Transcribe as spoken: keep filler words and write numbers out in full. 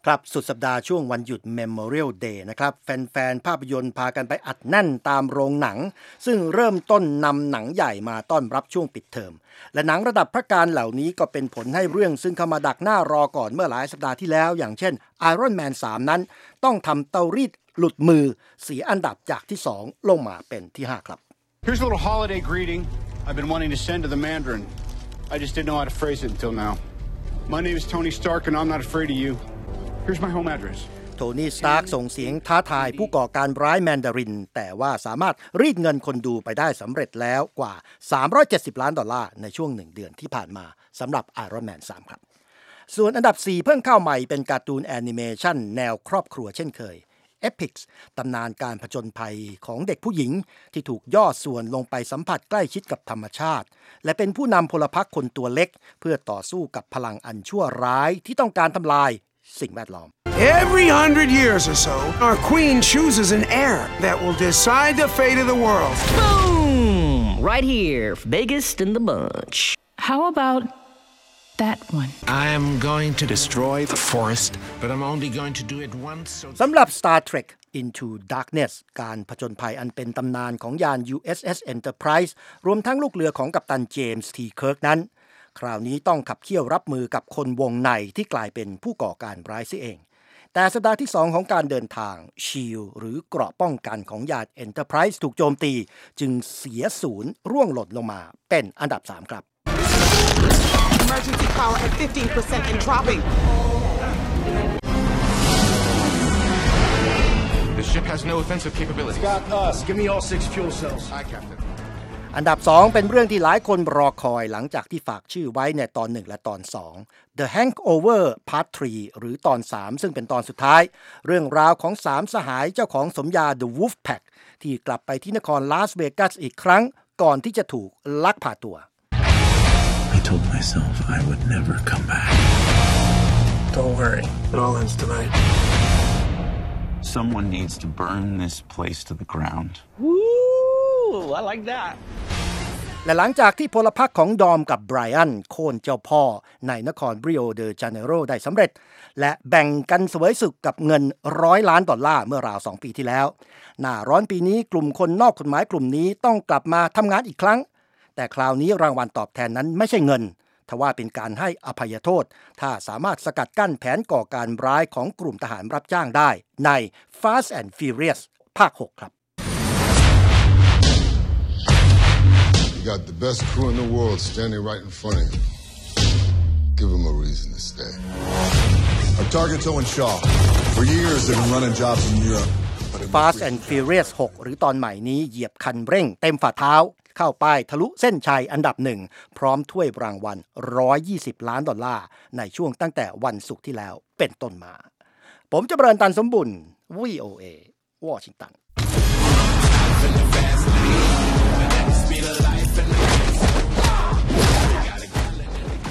ครับสุดสัปดาห์ช่วงวันหยุด Memorial Day นะครับแฟนๆภาพยนตร์พากันไปอัดแน่นตามโรงหนังซึ่งเริ่มต้นนำหนังใหญ่มาต้อนรับช่วงปิดเทอมและหนังระดับพระการเหล่านี้ก็เป็นผลให้เรื่องซึ่งเข้ามาดักหน้ารอก่อนเมื่อหลายสัปดาห์ที่แล้วอย่างเช่น Iron Man สาม นั้นต้องทำเตารีดหลุดมือเสียอันดับจากที่สองลงมาเป็นที่ห้าครับ Here's a little holiday greeting I've been wanting to send to the Mandarin. I just didn't know how to phrase it until now. My name is Tony Stark and I'm not afraid of you.Here's my home address. โทนี่ สตาร์กส่งเสียงท้าทายผู้ก่อการร้ายแมนดารินแต่ว่าสามารถรีดเงินคนดูไปได้สำเร็จแล้วกว่าสามร้อยเจ็ดสิบล้านดอลลาร์ในช่วงหนึ่งเดือนที่ผ่านมาสำหรับ Iron Man สาม ครับส่วนอันดับสี่เพิ่งเข้าใหม่เป็นการ์ตูนแอนิเมชันแนวครอบครัวเช่นเคย Epic ตำนานการผจญภัยของเด็กผู้หญิงที่ถูกย่อส่วนลงไปสัมผัสใกล้ชิดกับธรรมชาติและเป็นผู้นำพลพรรคคนตัวเล็กเพื่อต่อสู้กับพลังอันชั่วร้ายที่ต้องการทำลายสิ่งแวดล้อม Every hundred years or so, our queen chooses an heir that will decide the fate of the world. Boom! Right here, biggest in the bunch. How about that one? I am going to destroy the forest, but I'm only going to do it once. So... สำหรับ Star Trek Into Darkness การผจญภัยอันเป็นตำนานของยาน ยู เอส เอส Enterprise รวมทั้งลูกเรือของกัปตันเจมส์ ที เคิร์กนั้นคราวนี้ต้องขับเคี่ยวรับมือกับคนวงในที่กลายเป็นผู้ก่อการร้ายเสียเองแต่สัปดาห์ที่สองของการเดินทาง Shield หรือเกราะป้องกันของยาน Enterprise ถูกโจมตีจึงเสียศูนย์ร่วงหล่นลงมาเป็นอันดับสามครับ Emergency power at fifteen percent and dropping. The ship has no offensive capabilities. Got us. Give me all six fuel cells. Aye, Captain. อันดับสองเป็นเรื่องที่หลายคนรอคอยหลังจากที่ฝากชื่อไว้ในตอนหนึ่งและตอนสอง The Hangover Part สามหรือตอนสามซึ่งเป็นตอนสุดท้ายเรื่องราวของสามสหายเจ้าของสมญา The Wolfpack ที่กลับไปที่นครลาสเวกัสอีกครั้งก่อนที่จะถูกลักพาตัว I told myself I would never come back. Don't worry, it all ends tonight. Someone needs to burn this place to the ground. I like that. และหลังจากที่พลพรรคของดอมกับไบรอันโค่นเจ้าพ่อในนครบริโอเดจาเนโรได้สำเร็จและแบ่งกันเสวยสุขกับเงินร้อยล้านดอลลาร์เมื่อราวสองปีที่แล้วหน้าร้อนปีนี้กลุ่มคนนอกกฎหมายกลุ่มนี้ต้องกลับมาทำงานอีกครั้งแต่คราวนี้รางวัลตอบแทนนั้นไม่ใช่เงินทว่าเป็นการให้อภัยโทษถ้าสามารถสกัดกั้นแผนก่อการร้ายของกลุ่มทหารรับจ้างได้ใน Fast and Furious ภาคหกครับ You got the best crew in the world standing right in front of you. Give them a reason to stay. Our target's Owen Shaw. For years, they've been running jobs in Europe. Fast and Furious หกหรือตอนใหม่นี้เหยียบคันเร่งเต็มฝ่าเท้าเข้าป้ายทะลุเส้นชัยอันดับหนึ่งพร้อมถ้วยรางวัลหนึ่งร้อยยี่สิบล้านดอลลาร์ในช่วงตั้งแต่วันศุกร์ที่แล้วเป็นต้นมาผมจะเบริญตันสมบุญ วี โอ เอ วอชิงตัน